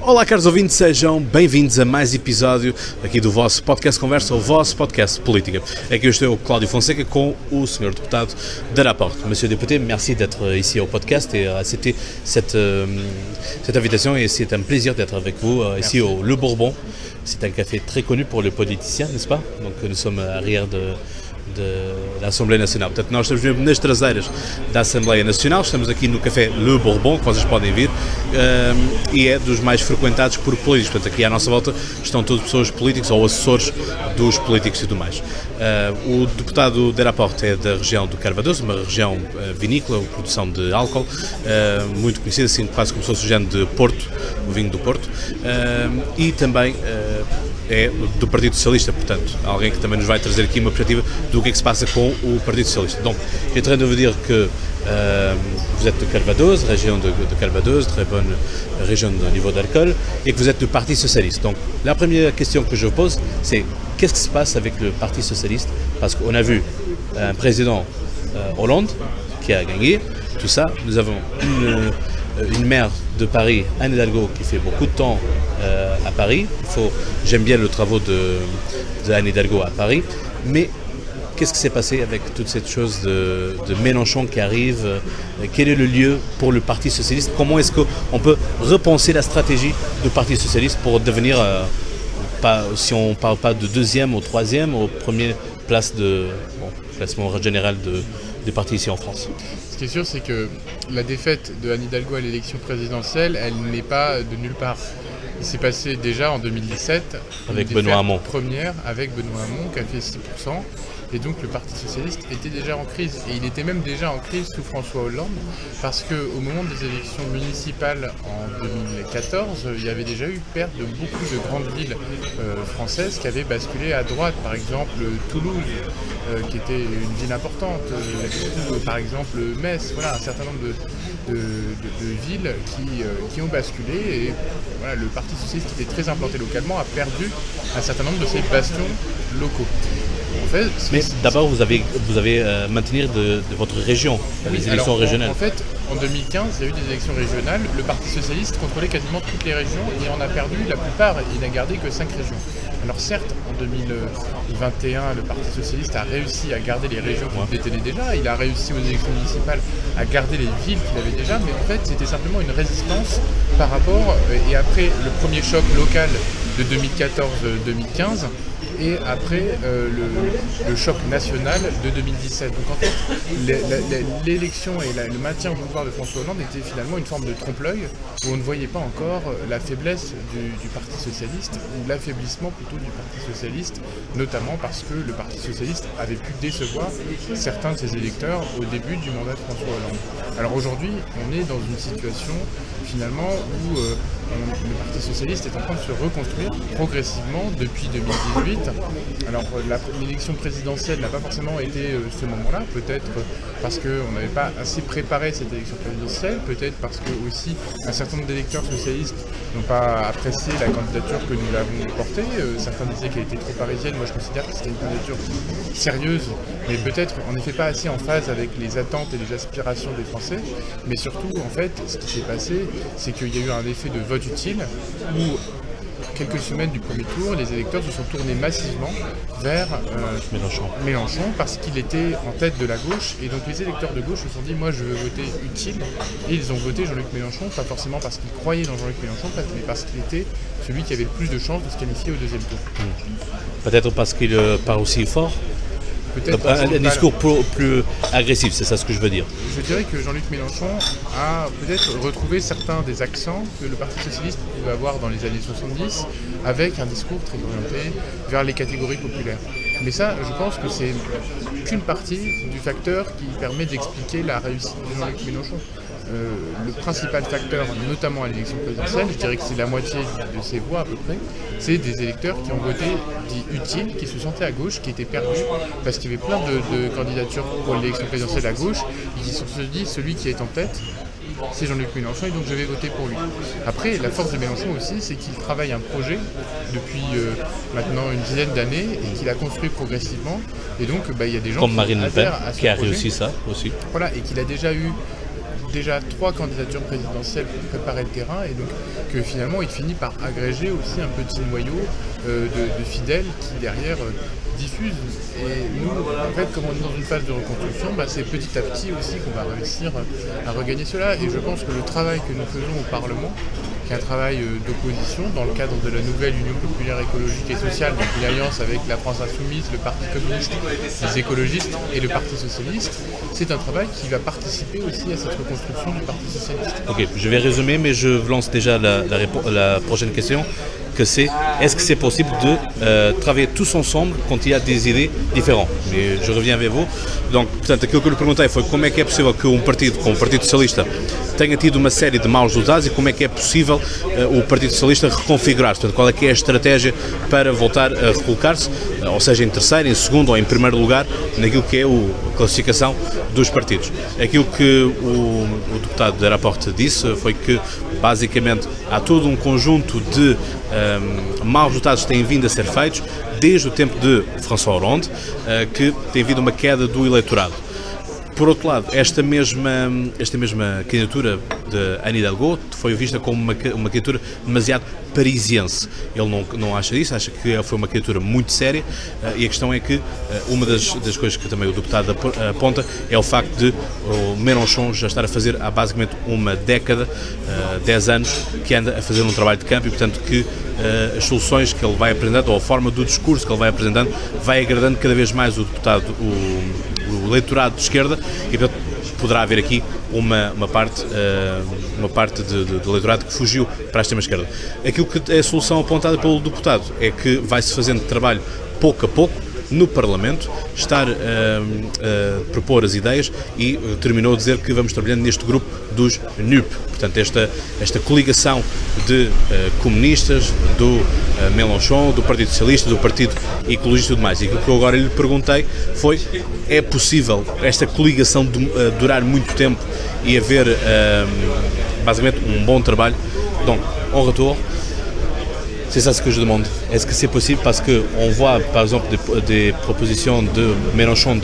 Olá, caros ouvintes, sejam bem-vindos a mais episódio aqui do vosso podcast Conversa, o vosso podcast Política. Aqui eu estou, Cláudio Fonseca, com o Sr. Deputado de Rapport. Monsieur le député, merci d'être ici au podcast et accepter cette invitation, et c'est un plaisir d'être avec vous ici au Le Bourbon. C'est un café très connu pour les politiciens, n'est-ce pas? Donc nous sommes arrière da Assembleia Nacional. Portanto, nós estamos mesmo nas traseiras da Assembleia Nacional, estamos aqui no café Le Bourbon, que vocês podem vir, e é dos mais frequentados por políticos. Portanto, aqui à nossa volta estão todas pessoas políticas ou assessores dos políticos e tudo mais. O deputado de Rapport é da região do Calvados, uma região vinícola, produção de álcool, muito conhecida, assim quase como se fosse o género de Porto, o vinho do Porto, e também é do Partido Socialista, portanto, alguém que também nos vai trazer aqui uma perspectiva do que é que se passa com o Partido Socialista. Donc, j'ai train de vous dire que vous êtes de Calvados, région de Calvados, très bonne région au niveau d'alcool, et que vous êtes du Parti Socialiste. Donc, la première question que je vous pose, c'est qu'est-ce qui se passe avec le Parti Socialiste? Parce qu'on a vu un président Hollande qui a gagné, tout ça. Nous avons une maire de Paris, Anne Hidalgo, qui fait beaucoup de temps à Paris. J'aime bien le travaux de Anne Hidalgo à Paris, mais qu'est-ce qui s'est passé avec toute cette chose de Mélenchon qui arrive? Quel est le lieu pour le Parti Socialiste? Comment est-ce qu'on peut repenser la stratégie du Parti Socialiste pour devenir, si on ne parle pas de deuxième ou troisième, au premier place classement général du parti ici en France? Ce qui est sûr, c'est que la défaite de Anne Hidalgo à l'élection présidentielle, elle n'est pas de nulle part. Il s'est passé déjà en 2017, avec Benoît Hamon. Première avec Benoît Hamon qui a fait 6%. Et donc le Parti Socialiste était déjà en crise. Et il était même déjà en crise sous François Hollande, parce qu'au moment des élections municipales en 2014, il y avait déjà eu perte de beaucoup de grandes villes françaises qui avaient basculé à droite. Par exemple Toulouse, qui était une ville importante, par exemple Metz, voilà, un certain nombre de villes qui ont basculé. Et voilà, le Parti Socialiste, qui était très implanté localement, a perdu un certain nombre de ses bastions locaux. En fait, mais d'abord, vous avez maintenir de votre région, les élections régionales. En fait, en 2015, il y a eu des élections régionales. Le Parti Socialiste contrôlait quasiment toutes les régions et en a perdu la plupart. Il n'a gardé que 5 régions. Alors certes, en 2021, le Parti Socialiste a réussi à garder les régions qu'il détenait déjà. Il a réussi aux élections municipales à garder les villes qu'il avait déjà. Mais en fait, c'était simplement une résistance par rapport, et après le premier choc local de 2014-2015, et après le choc national de 2017. Donc en fait, l'élection et le maintien au pouvoir de François Hollande était finalement une forme de trompe-l'œil, où on ne voyait pas encore la faiblesse du Parti Socialiste, ou l'affaiblissement plutôt du Parti Socialiste, notamment parce que le Parti Socialiste avait pu décevoir certains de ses électeurs au début du mandat de François Hollande. Alors aujourd'hui, on est dans une situation finalement où le Parti Socialiste est en train de se reconstruire progressivement depuis 2018. Alors l'élection présidentielle n'a pas forcément été ce moment-là, peut-être parce qu'on n'avait pas assez préparé cette élection présidentielle, peut-être parce que aussi un certain nombre d'électeurs socialistes n'ont pas apprécié la candidature que nous l'avons portée. Certains disaient qu'elle était trop parisienne, moi je considère que c'était une candidature sérieuse, mais peut-être en effet pas assez en phase avec les attentes et les aspirations des Français. Mais surtout, en fait, ce qui s'est passé, c'est qu'il y a eu un effet de vote utile où, quelques semaines du premier tour, les électeurs se sont tournés massivement vers Mélenchon parce qu'il était en tête de la gauche, et donc les électeurs de gauche se sont dit moi je veux voter utile, et ils ont voté Jean-Luc Mélenchon, pas forcément parce qu'ils croyaient dans Jean-Luc Mélenchon, mais parce qu'il était celui qui avait le plus de chances de se qualifier au deuxième tour. Peut-être parce qu'il parle aussi fort. Un discours plus agressif, c'est ça ce que je veux dire. Je dirais que Jean-Luc Mélenchon a peut-être retrouvé certains des accents que le Parti Socialiste pouvait avoir dans les années 70, avec un discours très orienté vers les catégories populaires. Mais ça, je pense que c'est qu'une partie du facteur qui permet d'expliquer la réussite de Jean-Luc Mélenchon. Le principal facteur, notamment à l'élection présidentielle, je dirais que c'est la moitié de ses voix à peu près, c'est des électeurs qui ont voté dit utile, qui se sentaient à gauche, qui étaient perdus, parce qu'il y avait plein de candidatures pour l'élection présidentielle à gauche, et qui se sont dit celui qui est en tête, c'est Jean-Luc Mélenchon, et donc je vais voter pour lui. Après, la force de Mélenchon aussi, c'est qu'il travaille un projet depuis maintenant une dizaine d'années, et qu'il a construit progressivement, et donc il y a des gens comme Marine Le Pen, à ce qui a projet, réussi ça aussi. Voilà, et qu'il a déjà eu déjà 3 candidatures présidentielles pour préparer le terrain, et donc que finalement il finit par agréger aussi un petit noyau de fidèles qui derrière diffusent. Et nous, en fait, comme on est dans une phase de reconstruction, c'est petit à petit aussi qu'on va réussir à regagner cela. Et je pense que le travail que nous faisons au Parlement, qui est un travail d'opposition dans le cadre de la nouvelle Union populaire écologique et sociale, donc une alliance avec la France insoumise, le Parti communiste, les écologistes et le Parti socialiste, c'est un travail qui va participer aussi à cette reconstruction du Parti socialiste. Ok, je vais résumer, mais je lance déjà la prochaine question, que c'est, est-ce que c'est possible de travailler tous ensemble quand il y a des idées différentes? Mais je reviens vers vous. Donc, portanto, aquilo que eu lhe perguntei foi como é que é possível que partido como o Partido Socialista tenha tido uma série de maus resultados e como é que é possível o Partido Socialista reconfigurar-se. Portanto, qual é que é a estratégia para voltar a recolocar-se, ou seja, em terceiro, em segundo ou em primeiro lugar, naquilo que é a classificação dos partidos. Aquilo que o deputado de Deraporte disse foi que, basicamente, há todo um conjunto de maus resultados que têm vindo a ser feitos desde o tempo de François Hollande, que tem havido uma queda do eleitorado. Por outro lado, esta mesma candidatura de Anne Hidalgo foi vista como uma candidatura demasiado parisiense. Ele não acha isso, acha que foi uma candidatura muito séria, e a questão é que uma das coisas que também o deputado aponta é o facto de o Mélenchon já estar a fazer há basicamente uma década, 10 anos, que anda a fazer um trabalho de campo, e portanto que as soluções que ele vai apresentando, ou a forma do discurso que ele vai apresentando, vai agradando cada vez mais o deputado, o eleitorado de esquerda, e portanto poderá haver aqui uma parte de eleitorado que fugiu para a extrema-esquerda. Aquilo que é a solução apontada pelo deputado é que vai-se fazendo trabalho pouco a pouco no Parlamento, estar a propor as ideias, e terminou a dizer que vamos trabalhando neste grupo dos NUP, portanto esta coligação de comunistas, do Mélenchon, do Partido Socialista, do Partido Ecologista e tudo mais. E aquilo que eu agora lhe perguntei foi, é possível esta coligação durar muito tempo e haver basicamente un bon travail? Donc, en retour, c'est ça ce que je demande. Est-ce que c'est possible? Parce qu'on voit par exemple des propositions de Mélenchon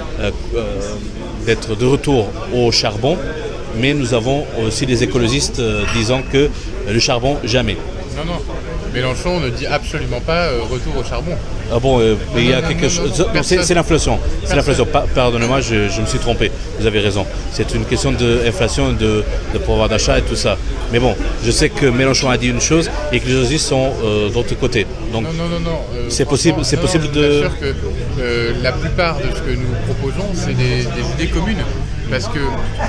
d'être de retour au charbon, mais nous avons aussi des écologistes disant que le charbon, jamais. Non. Mélenchon ne dit absolument pas retour au charbon. Ah bon, mais il y a quelque chose. C'est l'inflation. C'est l'inflation. Pardonnez-moi, je me suis trompé. Vous avez raison. C'est une question d'inflation, de pouvoir d'achat et tout ça. Mais bon, je sais que Mélenchon a dit une chose et que les autres sont d'autre côté. Donc, non. C'est possible de. Bien sûr que la plupart de ce que nous proposons, c'est des idées communes. Parce que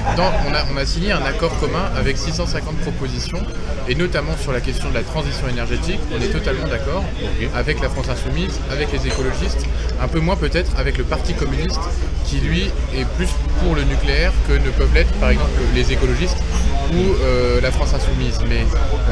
on a signé un accord commun avec 650 propositions, et notamment sur la question de la transition énergétique, on est totalement d'accord avec la France insoumise, avec les écologistes, un peu moins peut-être avec le Parti communiste, qui lui est plus pour le nucléaire que ne peuvent l'être par exemple les écologistes ou la France insoumise. Mais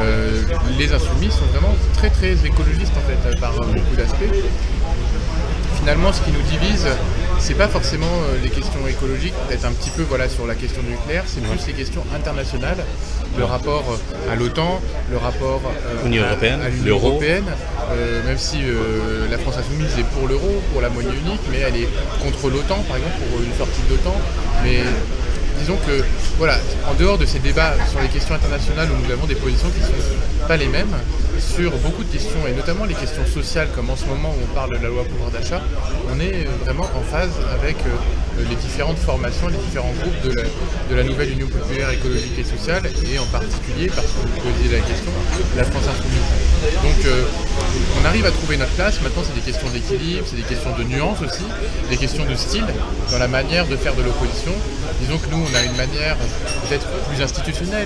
les insoumis sont vraiment très très écologistes en fait, par beaucoup d'aspects. Finalement, ce qui nous divise, c'est pas forcément les questions écologiques, peut-être un petit peu sur la question nucléaire, c'est plus les questions internationales, le rapport à l'OTAN, le rapport à l'Union européenne, même si la France insoumise est pour l'euro, pour la monnaie unique, mais elle est contre l'OTAN, par exemple, pour une sortie de l'OTAN. Mais disons que, en dehors de ces débats sur les questions internationales où nous avons des positions qui ne sont pas les mêmes, sur beaucoup de questions, et notamment les questions sociales, comme en ce moment où on parle de la loi pouvoir d'achat, on est vraiment en phase avec les différentes formations, les différents groupes de la nouvelle Union populaire écologique et sociale, et en particulier, parce que vous posiez la question, la France insoumise. Donc on arrive à trouver notre place. Maintenant, c'est des questions d'équilibre, c'est des questions de nuances aussi, des questions de style dans la manière de faire de l'opposition. Disons que nous, on a une manière peut-être plus institutionnelle,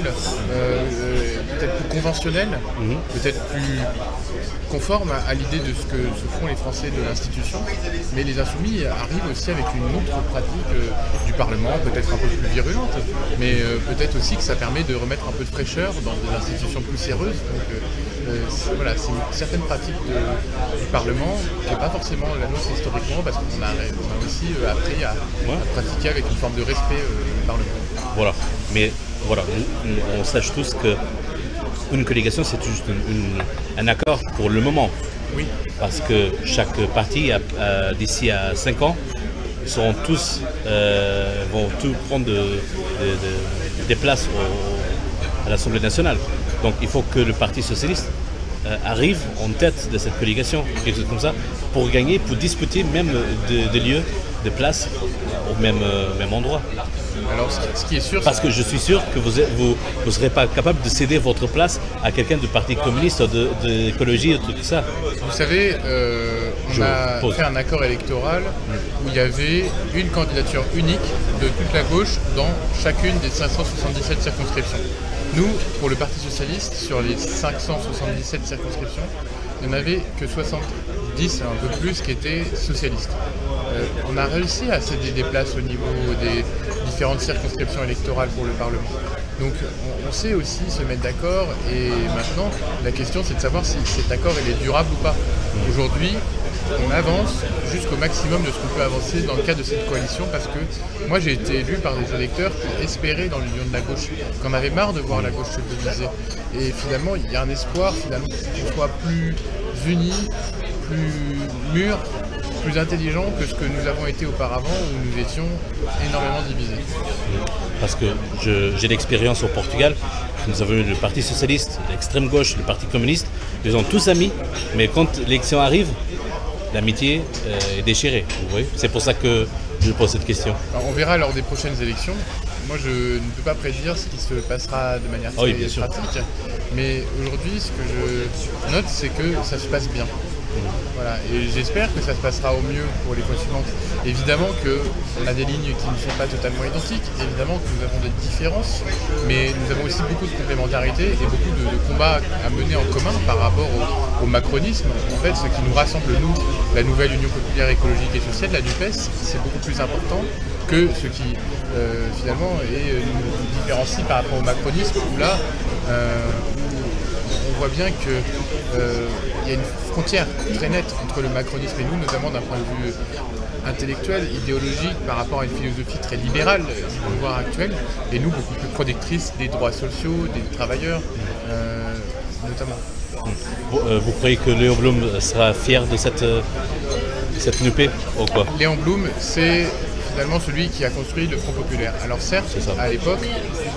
peut-être plus conventionnelle, peut-être plus conforme à l'idée de ce que se font les Français de l'institution, mais les insoumis arrivent aussi avec une autre pratique du Parlement, peut-être un peu plus virulente, mais peut-être aussi que ça permet de remettre un peu de fraîcheur dans des institutions plus sérieuses. Donc c'est une certaine pratique du Parlement qui n'est pas forcément la nôtre historiquement, parce qu'on a aussi appris à pratiquer avec une forme de respect du Parlement. Voilà, mais on sache tous que une collégation, c'est juste un accord pour le moment. Oui. Parce que chaque parti, d'ici à 5 ans, ils seront tous, vont tous prendre des places à l'Assemblée nationale. Donc il faut que le Parti socialiste arrive en tête de cette collégation, quelque chose comme ça, pour gagner, pour disputer même des lieux, des places au même endroit. Alors ce qui est sûr, parce que je suis sûr que vous ne serez pas capable de céder votre place à quelqu'un du Parti communiste, d'écologie, tout ça. Vous savez, on a fait un accord électoral où il y avait une candidature unique de toute la gauche dans chacune des 577 circonscriptions. Nous, pour le Parti socialiste, sur les 577 circonscriptions, il n'y en avait que 70, un peu plus, qui étaient socialistes. On a réussi à céder des places au niveau des différentes circonscriptions électorales pour le Parlement. Donc on sait aussi se mettre d'accord, et maintenant la question c'est de savoir si cet accord il est durable ou pas. Aujourd'hui, on avance jusqu'au maximum de ce qu'on peut avancer dans le cadre de cette coalition, parce que moi j'ai été élu par des électeurs qui espéraient dans l'union de la gauche, qui en avaient marre de voir la gauche se diviser. Et finalement il y a un espoir qu'on soit plus unis, plus mûrs, plus intelligents que ce que nous avons été auparavant, où nous étions énormément divisés. Parce que j'ai l'expérience au Portugal, nous avons eu le Parti socialiste, l'extrême gauche, le Parti communiste, ils ont tous amis, mais quand l'élection arrive, l'amitié est déchirée. Vous voyez, c'est pour ça que je pose cette question. Alors, on verra lors des prochaines élections. Moi, je ne peux pas prédire ce qui se passera de manière très pratique, mais aujourd'hui, ce que je note, c'est que ça se passe bien. Voilà, et j'espère que ça se passera au mieux pour les fois suivantes. Évidemment qu'on a des lignes qui ne sont pas totalement identiques, évidemment que nous avons des différences, mais nous avons aussi beaucoup de complémentarité et beaucoup de combats à mener en commun par rapport au macronisme. En fait, ce qui nous rassemble, nous, la nouvelle Union populaire écologique et sociale, la NUPES, c'est beaucoup plus important que ce qui finalement nous différencie par rapport au macronisme, où là, on voit bien qu'il y a une frontière très nette entre le macronisme et nous, notamment d'un point de vue intellectuel, idéologique, par rapport à une philosophie très libérale du pouvoir actuel, et nous beaucoup plus protectrice des droits sociaux, des travailleurs, notamment. Vous croyez que Léon Blum sera fier de cette NUPE ou quoi? Léon Blum, c'est finalement celui qui a construit le Front populaire. Alors certes, à l'époque,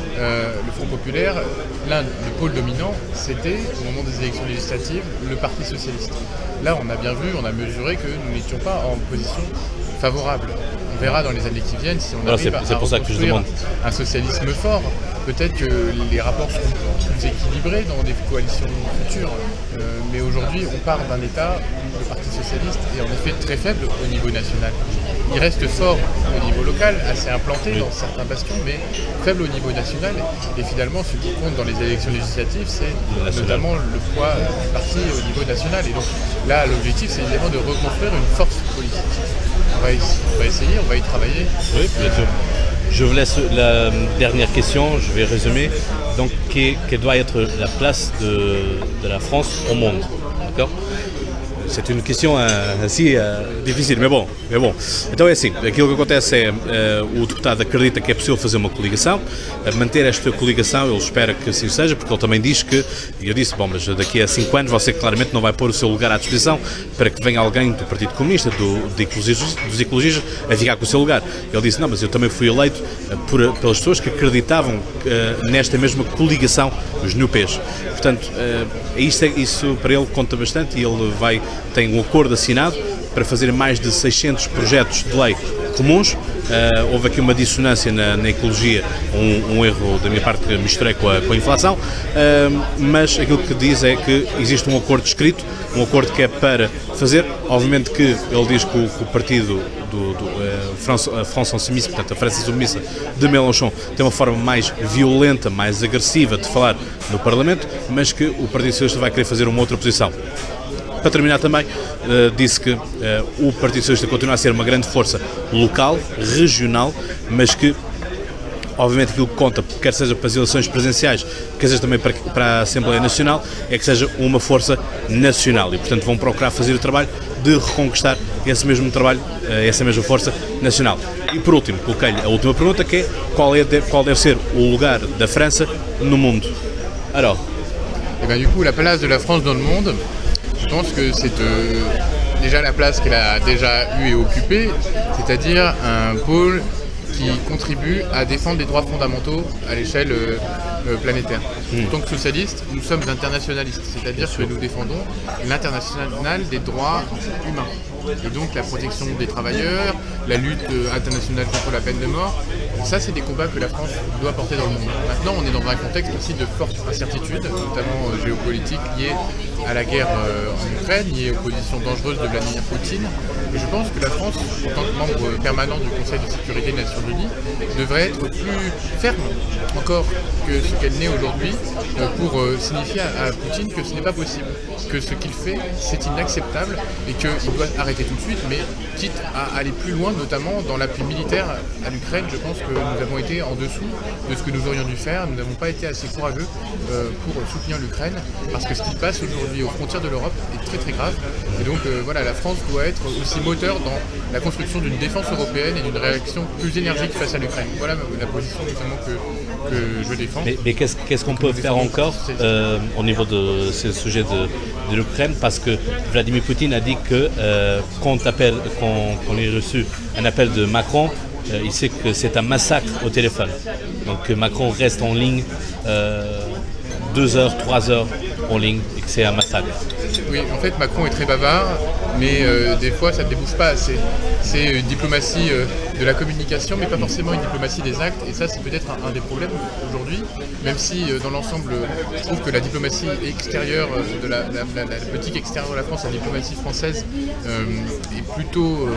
le Front populaire, le pôle dominant, c'était, au moment des élections législatives, le Parti socialiste. Là, on a bien vu, on a mesuré que nous n'étions pas en position favorable. On verra dans les années qui viennent si on arrive à reconstruire un socialisme fort. Peut-être que les rapports seront plus équilibrés dans des coalitions futures. Mais aujourd'hui, on part d'un État où le Parti socialiste est en effet très faible au niveau national. Il reste fort au niveau local, assez implanté dans certains bastions, mais faible au niveau national. Et finalement, ce qui compte dans les élections législatives, c'est notamment le poids du parti au niveau national. Et donc là, l'objectif, c'est évidemment de reconstruire une force politique. On va essayer, on va y travailler. Oui, bien sûr. Je vous laisse la dernière question, je vais résumer. Donc, quelle doit être la place de la France au monde? D'accord? C'est uma questão assim difícil, mas bom. Então é assim, aquilo que acontece é o deputado acredita que é possível fazer uma coligação, manter esta coligação, ele espera que assim seja, porque ele também diz que, e eu disse, bom, mas daqui a 5 anos você claramente não vai pôr o seu lugar à disposição para que venha alguém do Partido Comunista, dos ecologistas, a ficar com o seu lugar. Ele disse, não, mas eu também fui eleito pelas pessoas que acreditavam nesta mesma coligação, os NUPEs. Portanto, isso para ele conta bastante, e ele tem um acordo assinado para fazer mais de 600 projetos de lei comuns. Houve aqui uma dissonância na ecologia, um erro da minha parte que misturei com a inflação, mas aquilo que diz é que existe um acordo escrito, um acordo que é para fazer, obviamente que ele diz que o partido France Insoumise, portanto a França Insubmissa de Mélenchon, tem uma forma mais violenta, mais agressiva de falar no Parlamento, mas que o Partido Socialista vai querer fazer uma outra posição. Para terminar também, disse que o Partido Socialista continua a ser uma grande força local, regional, mas que, obviamente, aquilo que conta, quer seja para as eleições presidenciais, quer seja também para a Assembleia Nacional, é que seja uma força nacional e, portanto, vão procurar fazer o trabalho de reconquistar esse mesmo trabalho, essa mesma força nacional. E, por último, coloquei-lhe a última pergunta, que é qual deve ser o lugar da França no mundo. Alors. Et bien, du coup, la place de la France dans le monde, je pense que c'est déjà la place qu'elle a déjà eue et occupée, c'est-à-dire un pôle qui contribue à défendre les droits fondamentaux à l'échelle planétaire. En tant que socialistes, nous sommes internationalistes, c'est-à-dire que nous défendons l'international des droits humains. Et donc la protection des travailleurs, la lutte internationale contre la peine de mort, ça c'est des combats que la France doit porter dans le monde. Maintenant on est dans un contexte aussi de forte incertitude, notamment géopolitique, liée à la guerre en Ukraine, liée aux positions dangereuses de Vladimir Poutine. Et je pense que la France, en tant que membre permanent du Conseil de sécurité des Nations Unies, devrait être plus ferme encore que ce qu'elle n'est aujourd'hui pour signifier à Poutine que ce n'est pas possible, que ce qu'il fait c'est inacceptable et qu'il doit arrêter tout de suite, mais quitte à aller plus loin, notamment dans l'appui militaire à l'Ukraine. Je pense que nous avons été en dessous de ce que nous aurions dû faire, nous n'avons pas été assez courageux pour soutenir l'Ukraine, parce que ce qui passe aujourd'hui aux frontières de l'Europe est très très grave, et donc voilà, la France doit être aussi moteur dans la construction d'une défense européenne et d'une réaction plus énergique face à l'Ukraine. Voilà la position notamment que je défends. Mais qu'est-ce qu'on peut faire encore au niveau de ce sujet de l'Ukraine, parce que Vladimir Poutine a dit que quand on ait reçu un appel de Macron, il sait que c'est un massacre au téléphone. Donc Macron reste en ligne 2 heures, 3 heures en ligne et que c'est un massacre. Oui, en fait Macron est très bavard, mais des fois ça ne débouche pas assez. C'est une diplomatie de la communication, mais pas forcément une diplomatie des actes, et ça c'est peut-être un des problèmes aujourd'hui, même si dans l'ensemble je trouve que la diplomatie extérieure, de la politique extérieure de la France, la diplomatie française est plutôt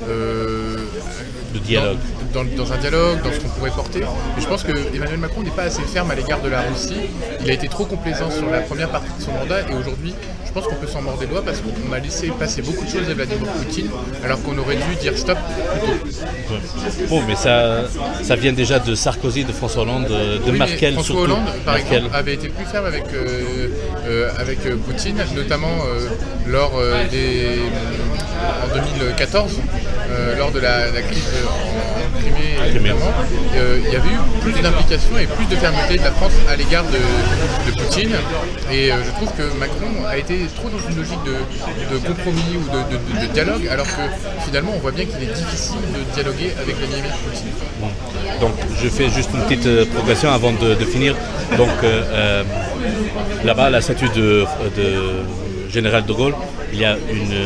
de dialogue. Dans un dialogue, dans ce qu'on pourrait porter. Mais je pense que Emmanuel Macron n'est pas assez ferme à l'égard de la Russie. Il a été trop complaisant sur la première partie de son mandat, et aujourd'hui, je pense qu'on peut s'en mordre les doigts parce qu'on a laissé passer beaucoup de choses à Vladimir Poutine, alors qu'on aurait dû dire stop plus tôt. Ouais. Bon, mais ça vient déjà de Sarkozy, de François Hollande, de Merkel. François surtout. Hollande, par exemple, avait été plus ferme avec Poutine, notamment lors en 2014, lors de la crise en Crimée, notamment. Il y avait eu plus d'implication et plus de fermeté de la France à l'égard de Poutine. Et je trouve que Macron a été trop dans une logique de compromis ou de dialogue, alors que finalement on voit bien qu'il est difficile de dialoguer avec Vladimir Poutine. Bon. Donc je fais juste une petite progression avant de finir. Donc là-bas, la statue de général de Gaulle, il y a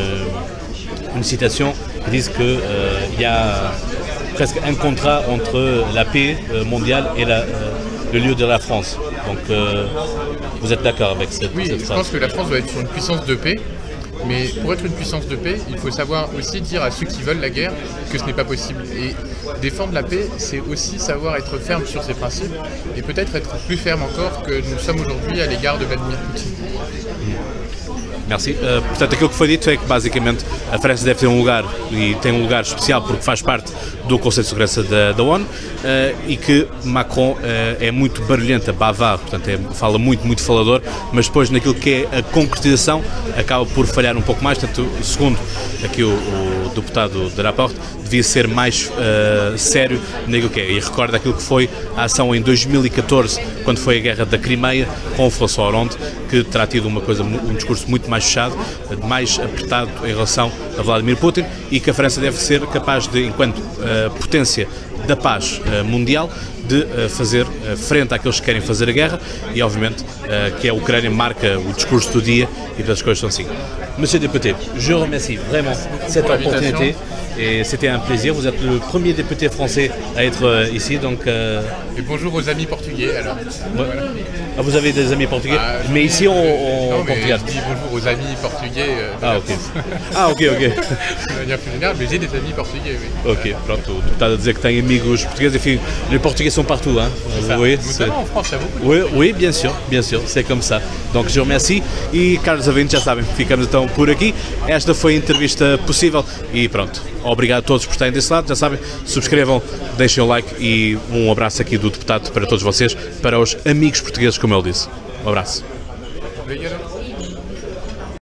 une citation qui dit qu'il y a presque un contrat entre la paix mondiale et le lieu de la France. Donc vous êtes d'accord avec cette Oui, cette je phrase? pense que la France doit être sur une puissance de paix, mais pour être une puissance de paix, il faut savoir aussi dire à ceux qui veulent la guerre que ce n'est pas possible. Et défendre la paix, c'est aussi savoir être ferme sur ses principes, et peut-être être plus ferme encore que nous sommes aujourd'hui à l'égard de Vladimir Poutine. Merci. Portanto, aquilo que foi dito é que basicamente a França deve ter um lugar, e tem um lugar especial porque faz parte do Conselho de Segurança da ONU, e que Macron é muito barulhenta, bavard, portanto fala muito falador, mas depois naquilo que é a concretização acaba por falhar um pouco mais. Portanto, segundo aqui o deputado de Laporte, devia ser mais sério naquilo que é. E recorda aquilo que foi a ação em 2014, quando foi a guerra da Crimeia, com o François Hollande, que terá tido um discurso muito mais fechado, mais apertado em relação a Vladimir Putin, e que a França deve ser capaz de, enquanto potência da paz mundial, de fazer frente àqueles que querem fazer a guerra, e obviamente que a Ucrânia marca o discurso do dia, e todas as coisas são assim. Monsieur le député, je remercie vraiment cette opportunité. Et c'était un plaisir. Vous êtes le premier député français à être ici, donc. Et bonjour aux amis portugais alors. Ouais. Voilà. Ah, vous avez des amis portugais, mais ici non, on mais Portugal. je dis bonjour aux amis portugais. Ok. De manière plus générale, mais j'ai des amis portugais, oui. Ok, pronto. O deputado a dizer que tem amigos portugueses, enfim, les portugais sont partout, hein. Vous voyez, Notamment en France, il y a beaucoup. Oui, bien sûr, c'est comme ça. Donc, je remercie e, caros ouvintes, já sabem, ficamos então por aqui. Esta foi a entrevista possível e pronto. Obrigado a todos por estarem desse lado, já sabem, subscrevam, deixem o like e um abraço aqui do deputado para todos vocês, para os amigos portugueses, como ele disse. Um abraço. Obrigado.